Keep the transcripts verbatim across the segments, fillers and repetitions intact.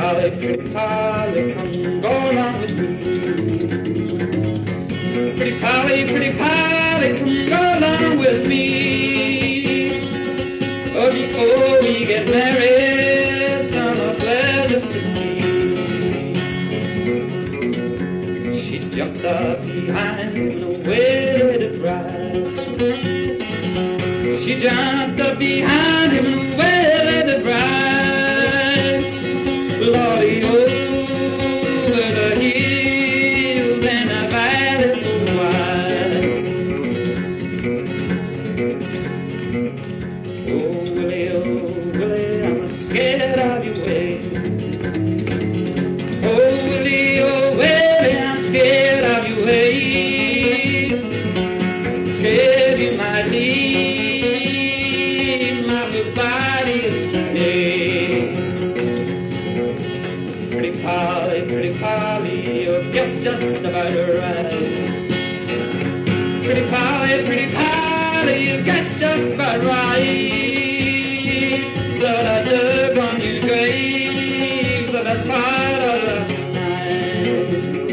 Polly, pretty Polly, come go along with me. Pretty Polly, pretty Polly, come go along with me. Oh, before we get married, some of pleasures to see. She jumped up behind him and away to drive. She jumped up behind him and away to drive. Lordy, over the hills and the valleys so wide. Oh, Willie, oh, Willie, I'm scared of your way. Oh, Willie, oh, Willie, I'm scared of your ways. Scared you might leave my good body astray. Pretty Polly, pretty Polly, your guess just about right. Pretty Polly, pretty Polly, your guess just about right. Blood I dug on your grave, the best part of last night.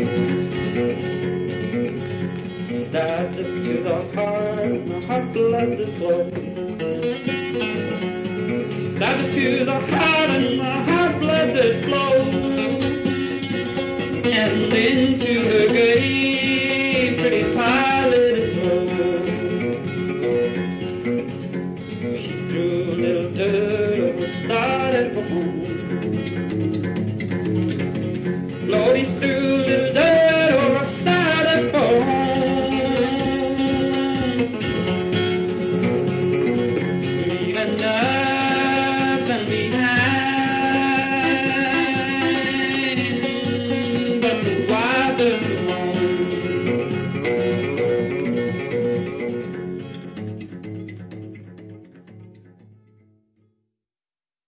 Stabbed it to the heart, my heart blood to flow. Stabbed it to the heart and my heart blood did flow. And into her grave, pretty Polly.